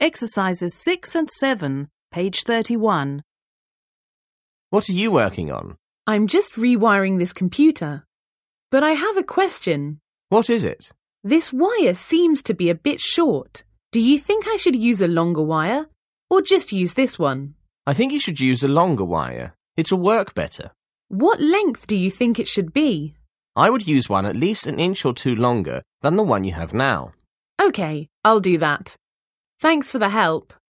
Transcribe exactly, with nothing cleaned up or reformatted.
Exercises six and seven, page thirty-one. What are you working on? I'm just rewiring this computer. But I have a question. What is it? This wire seems to be a bit short. Do you think I should use a longer wire or just use this one? I think you should use a longer wire. It'll work better. What length do you think it should be? I would use one at least an inch or two longer than the one you have now. OK, I'll do that. Thanks for the help.